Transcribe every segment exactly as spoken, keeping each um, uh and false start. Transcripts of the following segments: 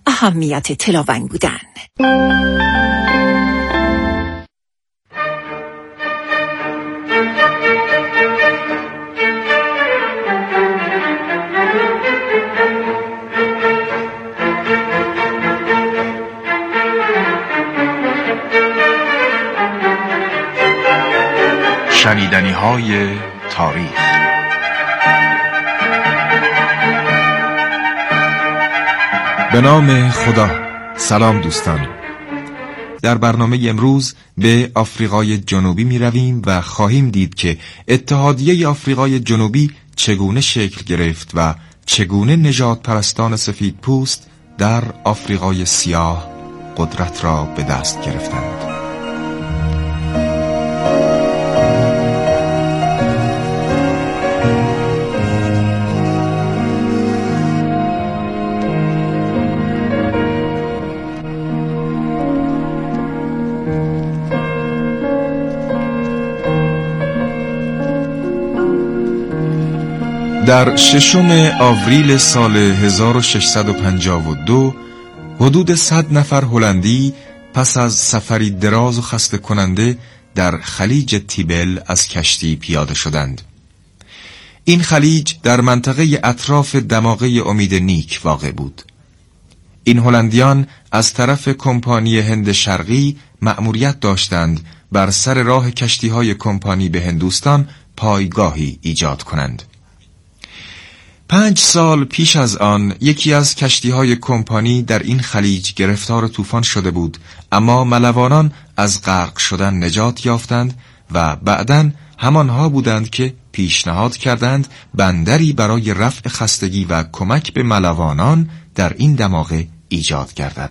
اهمیت تلاوند بودن. شنیدنی های تاریخ. به نام خدا. سلام دوستان. در برنامه امروز به آفریقای جنوبی می رویم و خواهیم دید که اتحادیه آفریقای جنوبی چگونه شکل گرفت و چگونه نژاد پرستان سفید پوست در آفریقای سیاه قدرت را به دست گرفتند. در ششم آوریل سال هزار و ششصد و پنجاه و دو حدود صد نفر هلندی پس از سفری دراز و خسته کننده در خلیج تیبل از کشتی پیاده شدند. این خلیج در منطقه اطراف دماغه امید نیک واقع بود. این هلندیان از طرف کمپانی هند شرقی مأموریت داشتند بر سر راه کشتی‌های کمپانی به هندوستان پایگاهی ایجاد کنند. پنج سال پیش از آن یکی از کشتی‌های کمپانی در این خلیج گرفتار طوفان شده بود، اما ملوانان از غرق شدن نجات یافتند و بعداً همانها بودند که پیشنهاد کردند بندری برای رفع خستگی و کمک به ملوانان در این دماغه ایجاد گردد.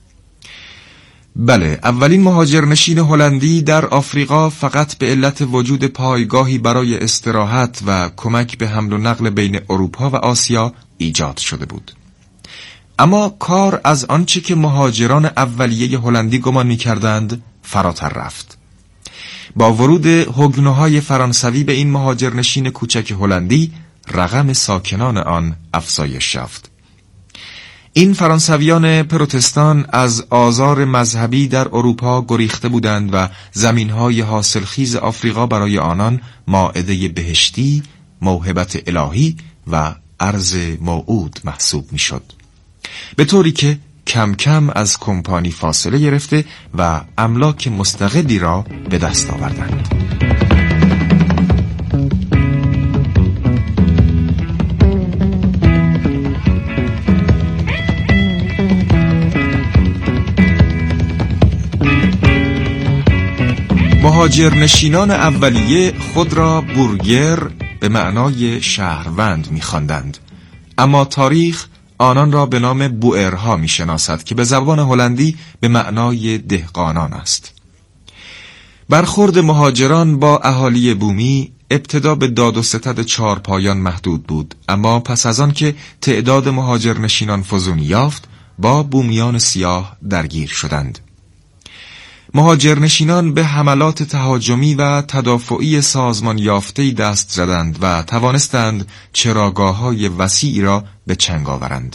بله، اولین مهاجرنشین هلندی در آفریقا فقط به علت وجود پایگاهی برای استراحت و کمک به حمل و نقل بین اروپا و آسیا ایجاد شده بود. اما کار از آنچه که مهاجران اولیه هلندی گمان می‌کردند فراتر رفت. با ورود هوگنوهای فرانسوی به این مهاجرنشین کوچک هلندی، رقم ساکنان آن افزایش یافت. این فرانسویان پروتستان از آزار مذهبی در اروپا گریخته بودند و زمینهای حاصلخیز آفریقا برای آنان مائده بهشتی، موهبت الهی و ارض موعود محسوب میشد، به طوری که کم کم از کمپانی فاصله گرفته و املاک مستقلی را به دست آوردند. مهاجرنشینان اولیه خود را بورگر به معنای شهروند می‌خواندند، اما تاریخ آنان را به نام بوئرها می‌شناسد که به زبان هلندی به معنای دهقانان است. برخورد مهاجران با اهالی بومی ابتدا به داد و ستد چارپایان محدود بود، اما پس از آن که تعداد مهاجرنشینان فزونی یافت با بومیان سیاه درگیر شدند. مهاجرنشینان به حملات تهاجمی و تدافعی سازمان یافته‌ای دست زدند و توانستند چراگاه‌های وسیعی را به چنگ آورند.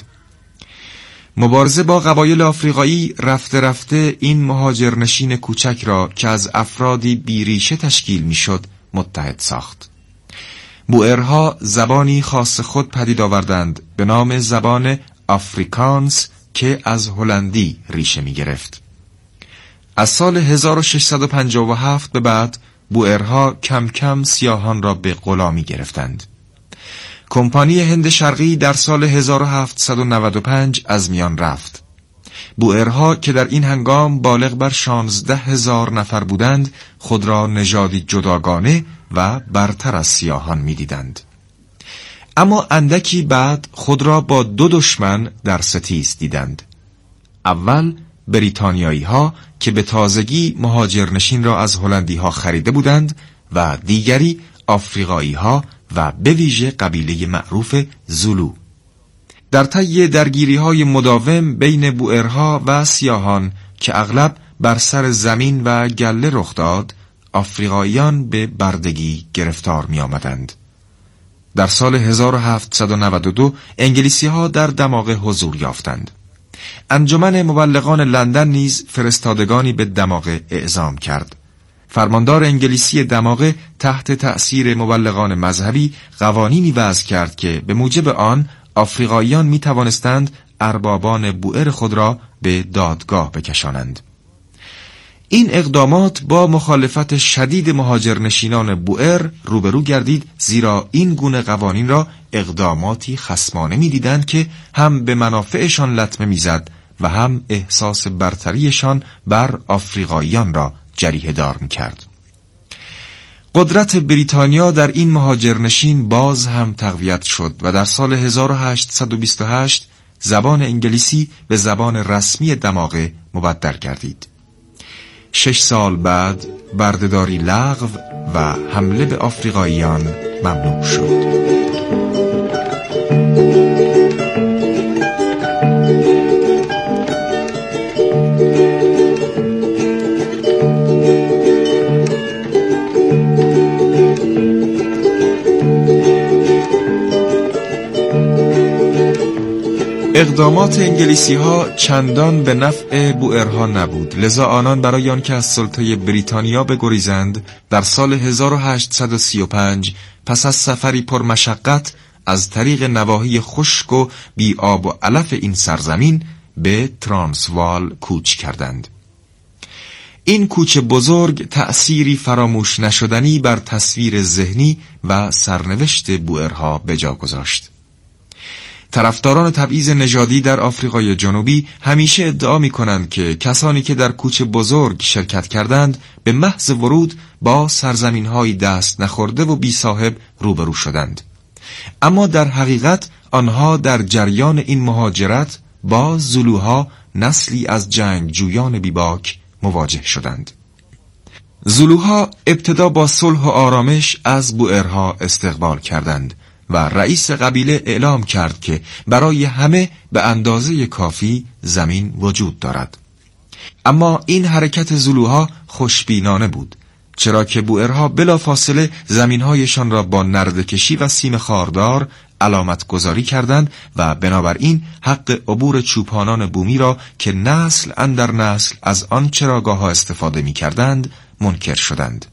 مبارزه با قبایل آفریقایی رفته رفته این مهاجرنشین کوچک را که از افرادی بیریشه تشکیل میشد متحد ساخت. بوئرها زبانی خاص خود پدید آوردند به نام زبان آفریکانس که از هلندی ریشه می گرفت. از سال هزار و ششصد و پنجاه و هفت به بعد بوئرها کم کم سیاهان را به غلامی گرفتند. کمپانی هند شرقی در سال هزار و هفتصد و نود و پنج از میان رفت. بوئرها که در این هنگام بالغ بر شانزده هزار نفر بودند خود را نژادی جداگانه و برتر از سیاهان می دیدند. اما اندکی بعد خود را با دو دشمن در ستیز دیدند. اول بریتانیایی ها که به تازگی مهاجرنشین را از هلندی ها خریده بودند و دیگری آفریقایی ها و به ویژه قبیله معروف زولو. در طی درگیری های مداوم بین بوئرها و سیاهان که اغلب بر سر زمین و گله رخ داد، آفریقاییان به بردگی گرفتار می آمدند. در سال هزار و هفتصد و نود و دو انگلیسی ها در دماغ حضور یافتند. انجمن مبلغان لندن نیز فرستادگانی به دماغه اعزام کرد. فرماندار انگلیسی دماغه تحت تأثیر مبلغان مذهبی قوانینی وضع کرد که به موجب آن آفریقاییان می توانستند اربابان بوئر خود را به دادگاه بکشانند. این اقدامات با مخالفت شدید مهاجرنشینان بوئر روبرو گردید، زیرا این گونه قوانین را اقداماتی خصمانه می دیدند که هم به منافعشان لطمه می زد و هم احساس برتریشان بر آفریقاییان را جریحه دار می کرد. قدرت بریتانیا در این مهاجرنشین باز هم تقویت شد و در سال هزار و هشتصد و بیست و هشت زبان انگلیسی به زبان رسمی دماغه مبدل گردید. شش سال بعد بردهداری لغو و حمله به آفریقاییان ممنوع شد. اقدامات انگلیسی ها چندان به نفع بوئرها نبود، لذا آنان برای آنکه از سلطه بریتانیا بگریزند در سال هزار و هشتصد و سی و پنج پس از سفری پر مشقت از طریق نواحی خشک و بی آب و علف این سرزمین به ترانسوال کوچ کردند. این کوچ بزرگ تأثیری فراموش نشدنی بر تصویر ذهنی و سرنوشت بوئرها به جا گذاشت. طرفداران تبعیض نژادی در آفریقای جنوبی همیشه ادعا می‌کنند که کسانی که در کوچ بزرگ شرکت کردند به محض ورود با سرزمین‌های دست نخورده و بی صاحب روبرو شدند. اما در حقیقت آنها در جریان این مهاجرت با زولوها، نسلی از جنگجویان بیباک، مواجه شدند. زولوها ابتدا با صلح و آرامش از بوئرها استقبال کردند و رئیس قبیله اعلام کرد که برای همه به اندازه کافی زمین وجود دارد. اما این حرکت زولوها خوشبینانه بود، چرا که بوئرها بلافاصله زمینهایشان را با نرده‌کشی و سیم خاردار علامت گذاری کردند و بنابراین حق عبور چوپانان بومی را که نسل اندر نسل از آن چراگاه‌ها استفاده می‌کردند منکر شدند.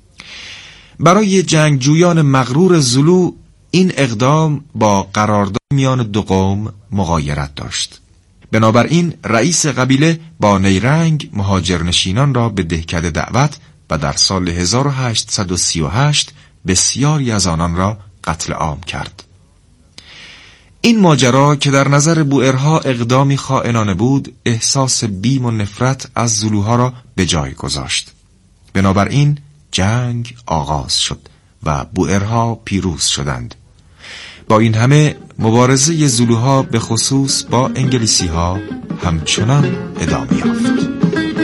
برای جنگجویان مغرور زولو این اقدام با قرارداد میان دو قوم مغایرت داشت. بنابراین رئیس قبیله با نیرنگ مهاجرنشینان را به دهکده دعوت و در سال هزار و هشتصد و سی و هشت بسیاری از آنان را قتل عام کرد. این ماجرا که در نظر بوئرها اقدامی خائنانه بود، احساس بیم و نفرت از زولوها را به جای گذاشت. بنابراین جنگ آغاز شد و بوئرها پیروز شدند. با این همه مبارزه زولوها به خصوص با انگلیسی ها همچنان ادامه یافت.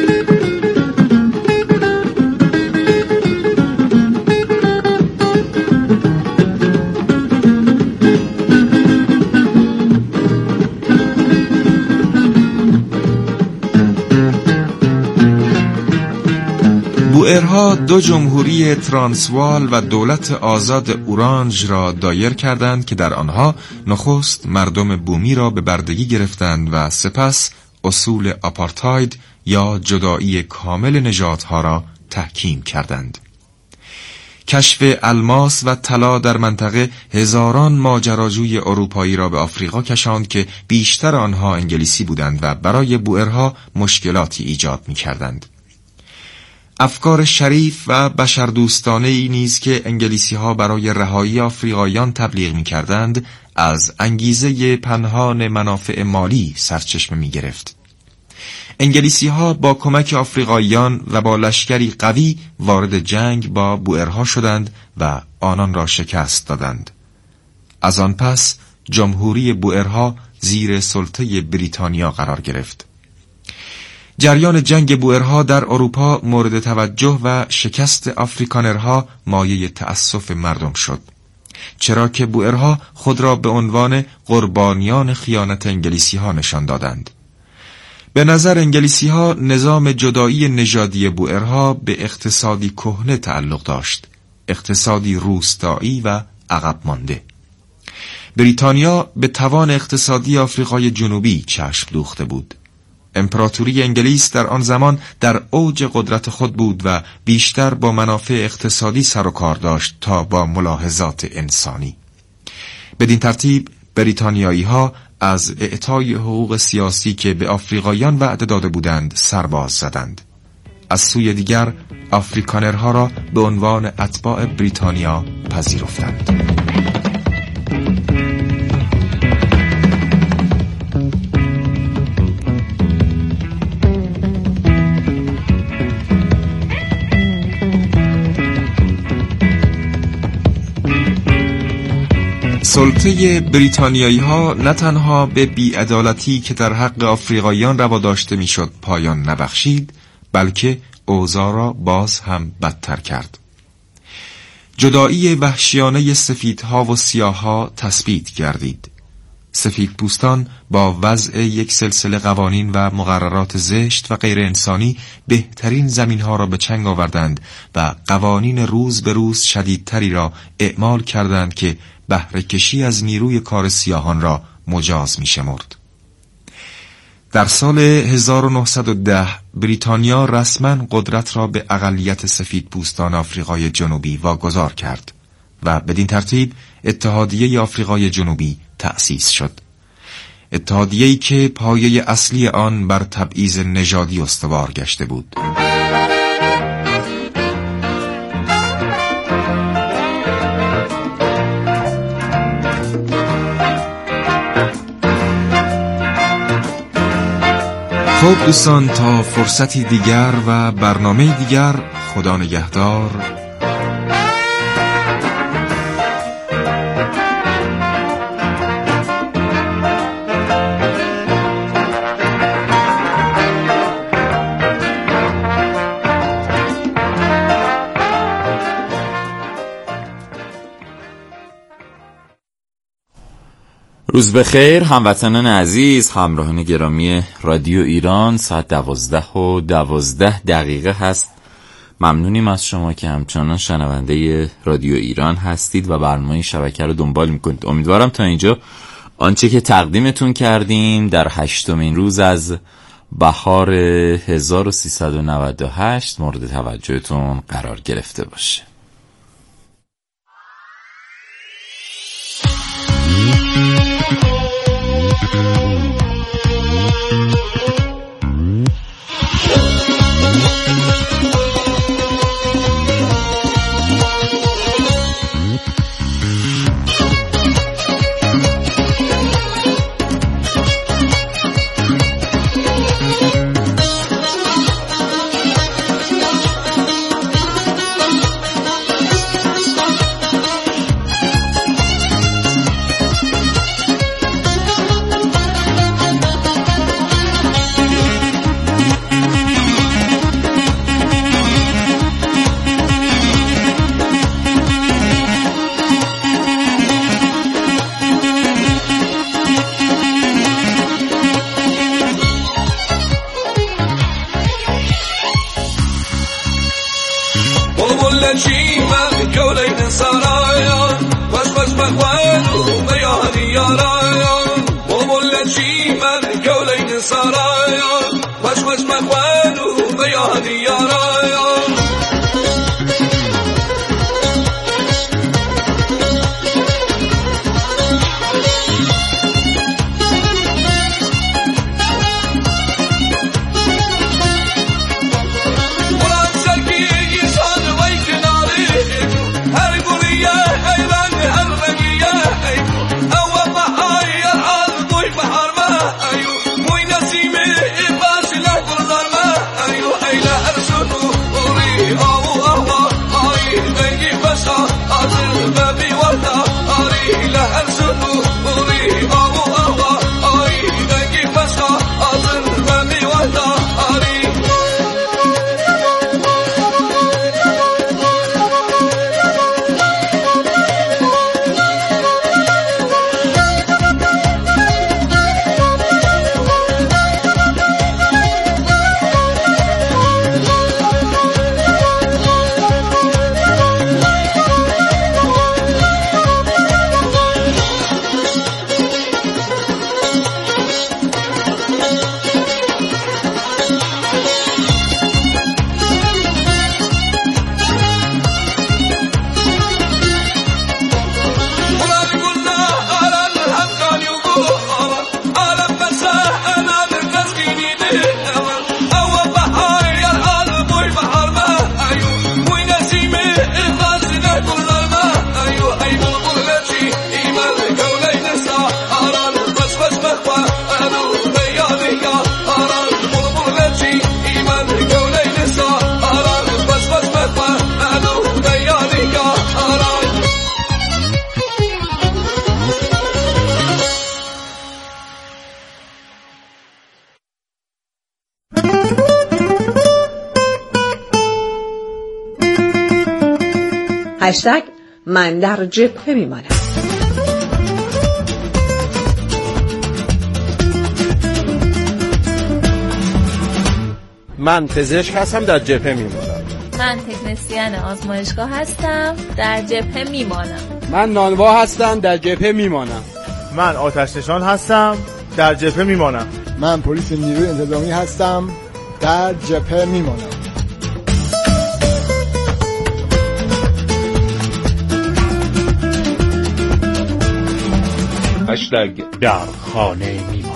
بوئرها دو جمهوری ترانسوال و دولت آزاد اورانج را دایر کردند که در آنها نخست مردم بومی را به بردگی گرفتند و سپس اصول آپارتاید یا جدایی کامل نژادها را تحکیم کردند. کشف الماس و طلا در منطقه هزاران ماجراجوی اروپایی را به آفریقا کشاند که بیشتر آنها انگلیسی بودند و برای بوئرها مشکلاتی ایجاد می‌کردند. افکار شریف و بشردوستانه‌ای نیز که انگلیسی‌ها برای رهایی آفریقاییان تبلیغ می‌کردند، از انگیزه پنهان منافع مالی سرچشمه می‌گرفت. انگلیسی‌ها با کمک آفریقاییان و با لشکری قوی وارد جنگ با بوئرها شدند و آنان را شکست دادند. از آن پس جمهوری بوئرها زیر سلطه بریتانیا قرار گرفت. جریان جنگ بوئرها در اروپا مورد توجه و شکست آفریکانرها مایه تأسف مردم شد، چرا که بوئرها خود را به عنوان قربانیان خیانت انگلیسی‌ها نشان دادند. به نظر انگلیسی‌ها نظام جدایی نژادی بوئرها به اقتصادی کهنه تعلق داشت، اقتصادی روستایی و عقب مانده. بریتانیا به توان اقتصادی آفریقای جنوبی چشم دوخته بود. امپراتوری انگلیس در آن زمان در اوج قدرت خود بود و بیشتر با منافع اقتصادی سر و کار داشت تا با ملاحظات انسانی. بدین ترتیب بریتانیایی ها از اعطای حقوق سیاسی که به آفریقاییان وعده داده بودند سرباز زدند. از سوی دیگر آفریکانرها را به عنوان اتباع بریتانیا پذیرفتند. سلطه بریتانیایی ها نه تنها به بی‌عدالتی که در حق آفریقاییان روا داشته میشد پایان نبخشید، بلکه اوضاع را باز هم بدتر کرد. جدایی وحشیانه سفیدها و سیاهها تثبیت گردید. سفید پوستان با وضع یک سلسله قوانین و مقررات زشت و غیر انسانی بهترین زمینها را به چنگ آوردند و قوانین روز به روز شدیدتری را اعمال کردند که بهره کشی از نیروی کار سیاهان را مجاز می شمرد. در سال هزار و نهصد و ده بریتانیا رسما قدرت را به اقلیت سفید پوستان آفریقای جنوبی واگذار کرد و بدین ترتیب اتحادیه آفریقای جنوبی تأسیس شد. اتحادیه‌ای که پایه اصلی آن بر تبعیض نژادی استوار گشته بود. خب دوستان، تا فرصتی دیگر و برنامه دیگر، خدا نگهدار. روز بخیر هموطنان عزیز، همراهان گرامی رادیو ایران. ساعت دوازده و دوازده دقیقه هست. ممنونیم از شما که همچنان شنونده رادیو ایران هستید و برنامه شبکه رو دنبال میکنید. امیدوارم تا اینجا آنچه که تقدیمتون کردیم در هشتمین روز از بهار هزار و سیصد و نود و هشت مورد توجهتون قرار گرفته باشه. Ayla arsu هشتگ من در جبهه میمانم. من پزشک هستم، در جبهه میمانم. من تکنسین آزمایشگاه هستم، در جبهه میمانم. من نانوا هستم، در جبهه میمانم. من آتش نشان هستم، در جبهه میمانم. من پلیس نیروی انتظامی هستم، در جبهه میمانم. هشتگ در خانه میمانم.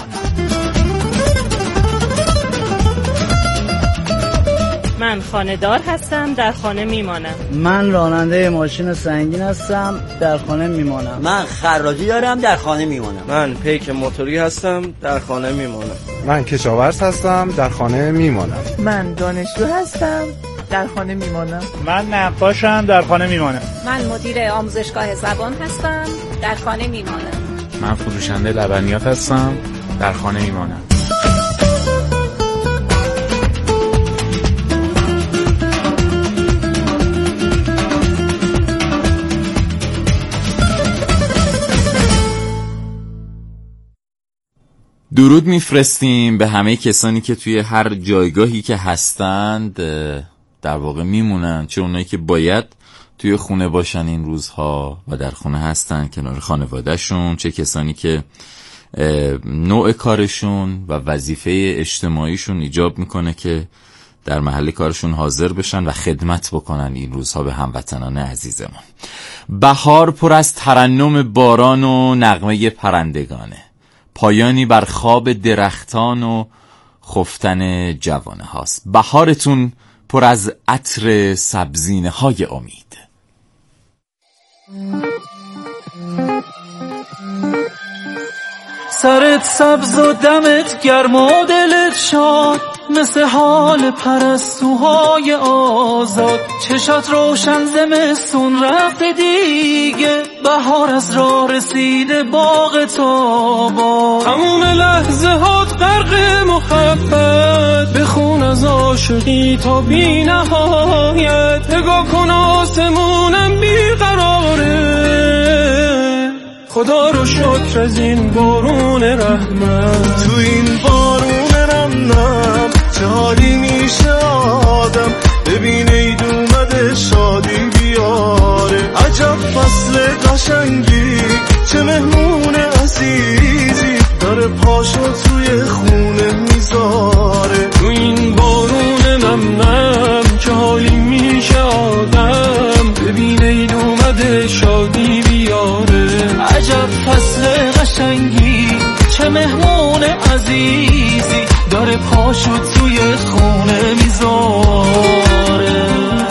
من خانه‌دار هستم، در خانه میمانم. من راننده ماشین سنگین هستم، در خانه میمانم. من خراجی دارم، در خانه میمانم. من پیک موتوری هستم، در خانه میمانم. من کشاورز هستم، در خانه میمانم. من دانشجو هستم، در خانه میمانم. من نقاشم، در خانه میمانم. من مدیر آموزشگاه زبان هستم، در خانه میمانم. من فروشنده لبنیات هستم، در خانه میمانم. درود میفرستیم به همه کسانی که توی هر جایگاهی که هستند در واقع میمونن، چه اونایی که باید توی خونه باشن این روزها و در خونه هستن کنار خانوادهشون، چه کسانی که نوع کارشون و وظیفه اجتماعیشون ایجاب میکنه که در محل کارشون حاضر بشن و خدمت بکنن این روزها به هموطنان عزیزمون. بهار پر از ترنم باران و نغمه پرندگانه، پایانی بر خواب درختان و خفتن جوانه هاست. بهارتون پر از عطر سبزینه های امید. سرت سبز و دمت گرم و دلت شاد، مثل حال پرستوهای آزاد. چشات روشن زمستون رفته دیگه، بهار از راه رسیده باغ تابا. تموم لحظه هات غرق محبت، بخون از عاشقی تا بی نهایت. نگاه کن آسمونم بیقراره، خدا رو شکر از این بارون رحمت. تو این بارون رمنم چه حالی میشه آدم، ببین عید اومده شادی بیاره. عجب فصل قشنگی، چه مهمون عزیزی، داره پاشو توی خونه میذاره. تو این بارون نمنم چه حالی میشه آدم، ببین عید اومده شادی بیاره. عجب فصل قشنگی، چه مهمون عزیزی، داره پاشو توی خونه میذاره.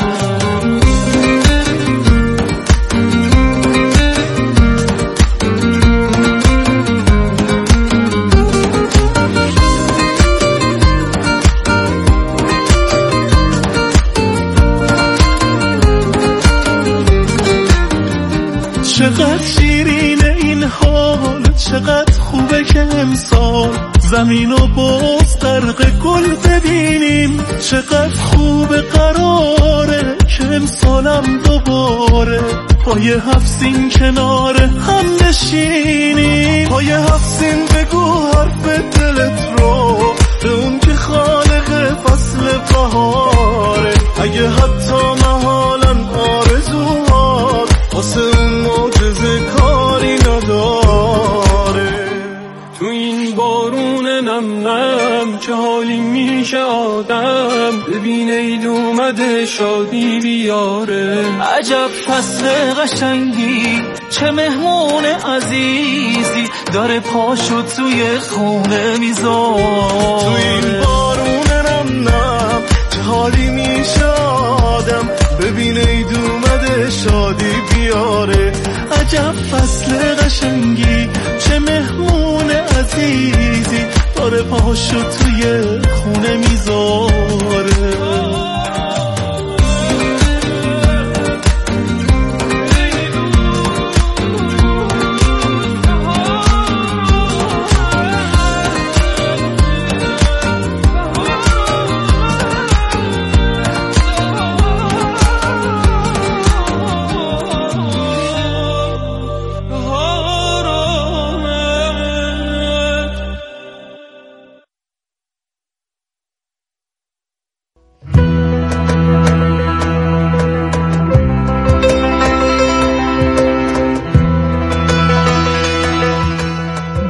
چقدر شیرینه این حال، چقدر خوبه که امسال زمین و باز غرق گل ببینیم. چقدر خوبه قراره که امسالم دوباره پای هفسین کنار هم نشینیم. پای هفسین بگو حرف دلت رو به اون که خالق فصل بهاره. اگه حتی محالا آرزوهات واسه اون معجزه کاری نداره. تو این بارون نم نم چه حالی میشه آدم، ببین عید اومده شادی بیاره. عجب فصل قشنگی، چه مهمون عزیزی، داره پاشو توی خونه میذاره. تو این بارون نم نم چه حالی میشه آدم، ببین عید اومده شادی بیاره. عجب فصل قشنگی، چه مهمون عزیزی، داره پاشو توی خونه میذاره.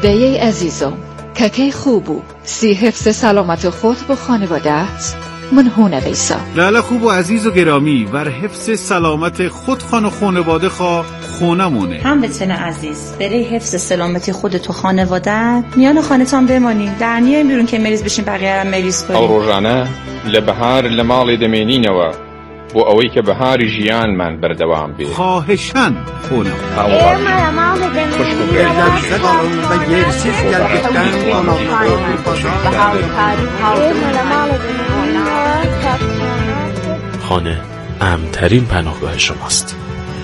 دی عزیزم که خوبو سی حفظ سلامت خود و خانواده است من هونه بیسا لاله خوب و عزیز و گرامی ور حفظ سلامت خود خان و خانواده خواه خونمونه هم بتن عزیز برای حفظ سلامتی خودت و خانواده میان خانتان بمانی در نیایم بیرون که مریض بشین بقیه هم مریض کنیم او روزانه لبهار لمال دمینینەوە بۆ ئەوەی کە بەهاری ژیانمان بەردەوام بێت خواهشاً خونم خانه امن‌ترین پناهگاه شماست.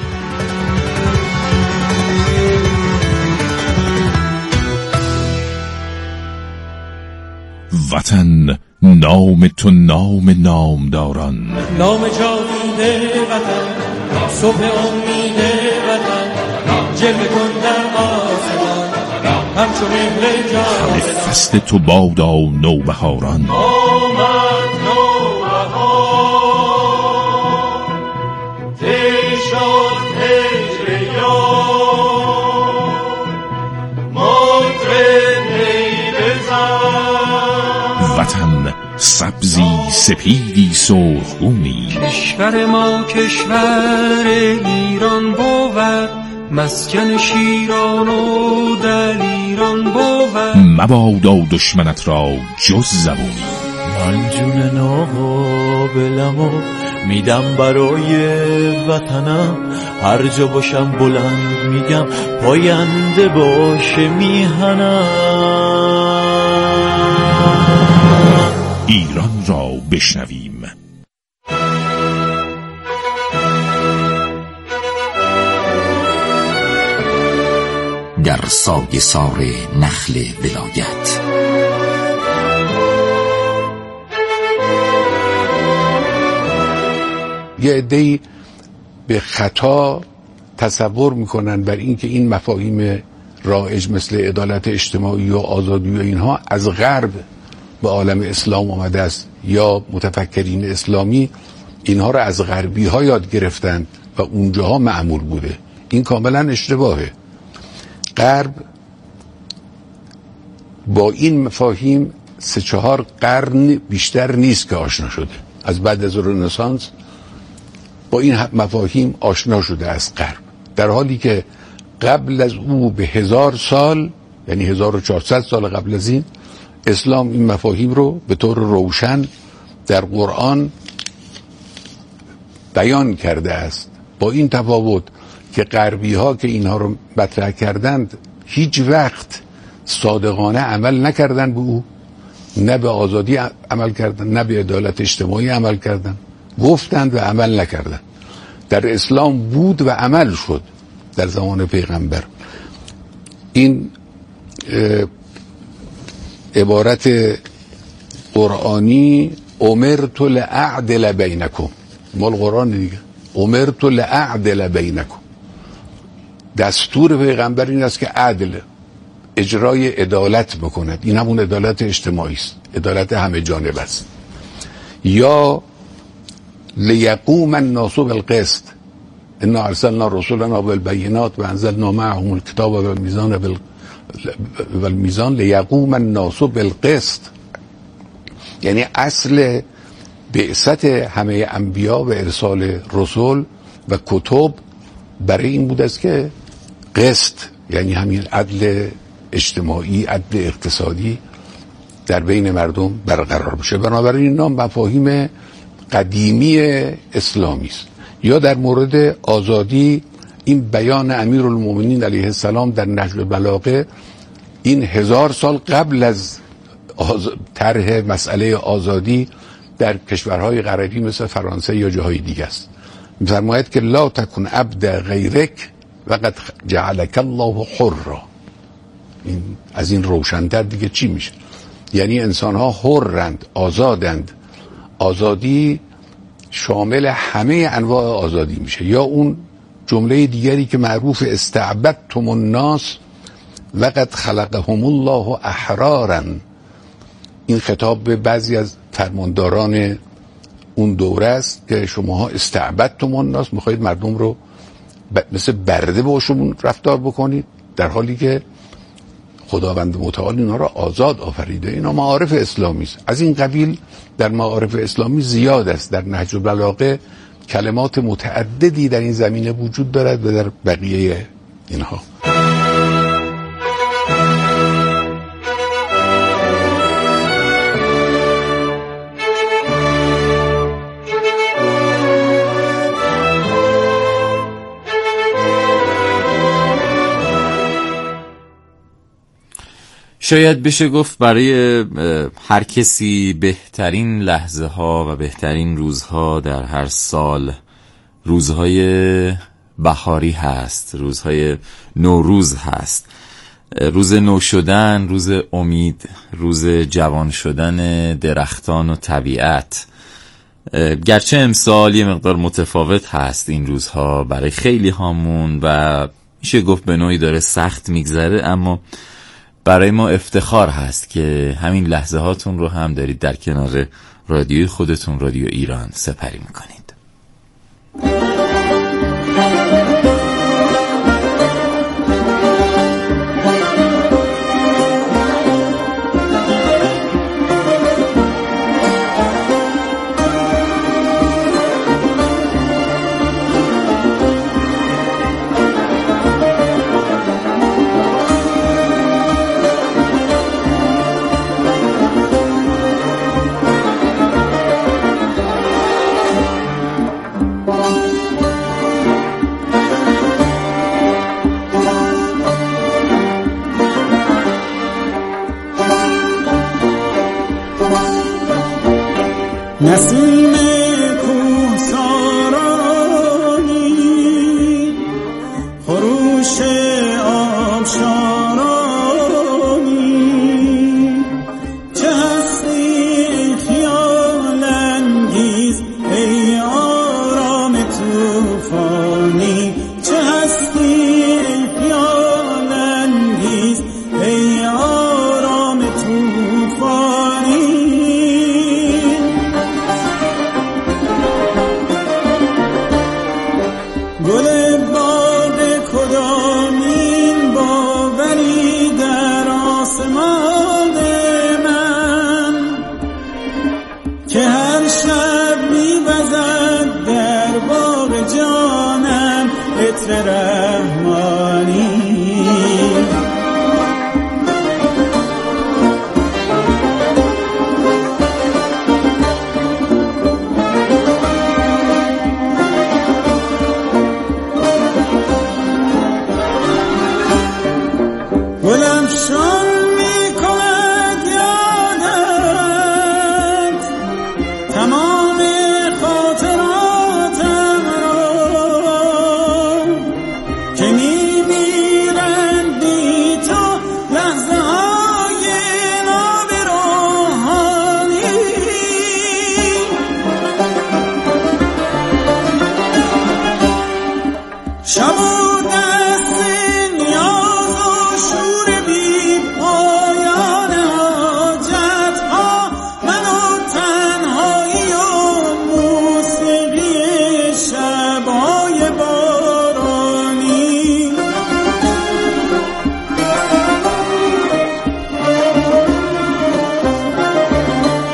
وطن نام تو نام نامداران، نام جاوید وطن، صبح امید وطن، جلوه کن در آسمان همچو مهر جان. همه فصل تو بادا نوبهاران، آمد نوبهار تی شد هجر یار مطرب نی بزن. وطن سبزی سپیدی سرخگونی، کشور ما کشور ایران بود، مسکن شیران و دلیران بود. مبادا دشمنت را جز زبونی، من جون ناقابلمو میدم برای وطنم، هر جا باشم بلند میگم پاینده باشه میهنم. ایران را بشنویم. در سایه سار نخل ولایت یه عده‌ای به خطا تصور میکنن بر این که این مفاهیم رایج مثل عدالت اجتماعی و آزادی و اینها از غرب به عالم اسلام آمده است، یا متفکرین اسلامی اینها را از غربی ها یاد گرفتند و اونجاها معمول بوده. این کاملا اشتباهه. غرب با این مفاهیم سه چهار قرن بیشتر نیست که آشنا شده. از بعد از رنسانس با این مفاهیم آشنا شده از غرب، در حالی که قبل از او به هزار سال، یعنی هزار و چهارصد سال قبل از این، اسلام این مفاهیم رو به طور روشن در قرآن بیان کرده است. با این تفاوت که غربی ها که اینها رو مطرح کردند هیچ وقت صادقانه عمل نکردند به او، نه به آزادی عمل کردند، نه به عدالت اجتماعی عمل کردند، گفتند و عمل نکردند. در اسلام بود و عمل شد در زمان پیغمبر. این عبارت قرآنی امرت لأعدل بینکم، مال قرآن دیگه، امرت لأعدل بینکم، دستور پیغمبر این است که عدل، اجرای عدالت بکند. این همون عدالت اجتماعی است، عدالت همه جانبه است. یا لیقوم الناس بالقسط انا ارسلنا رسولنا بالبینات و انزلنا معهم الکتاب والمیزان بال والمیزان لیقوم الناس بالقسط. یعنی اصل بعثت همه انبیا و ارسال رسول و کتب برای این بود است که قسط، یعنی همین عدل اجتماعی، عدل اقتصادی در بین مردم برقرار بشه. بنابراین نام مفاهیم قدیمی اسلامی است. یا در مورد آزادی این بیان امیرالمومنین علیه السلام در نهج البلاغه، این هزار سال قبل از آز... طرح مسئله آزادی در کشورهای غربی مثل فرانسه یا جاهای دیگه است. می‌فرماید که لا تکن عبد غیرک وقد جعلک الله حرا. این از این روشن‌تر دیگه چی میشه؟ یعنی انسان‌ها حرند، آزادند. آزادی شامل همه انواع آزادی میشه. یا اون جمله دیگری که معروف استعبدتم الناس وقد خلقهم الله احرارا، این خطاب به بعضی از فرمانداران اون دوره است که شماها استعبدتم الناس، میخواید مردم رو مثل برده باشون رفتار بکنید، در حالی که خداوند متعال اینا را آزاد آفریده. اینا معارف اسلامی است. از این قبیل در معارف اسلامی زیاد است. در نهج البلاغه کلمات متعددی در این زمینه وجود دارد و در بقیه اینها. شاید بشه گفت برای هر کسی بهترین لحظه ها و بهترین روزها در هر سال روزهای بهاری هست، روزهای نوروز هست، روز نو شدن، روز امید، روز جوان شدن درختان و طبیعت. گرچه امسال یه مقدار متفاوت هست این روزها برای خیلی هامون و میشه گفت به نوعی داره سخت میگذره، اما برای ما افتخار هست که همین لحظه هاتون رو هم دارید در کنار رادیوی خودتون، رادیو ایران، سپری میکنید. نسیم کوه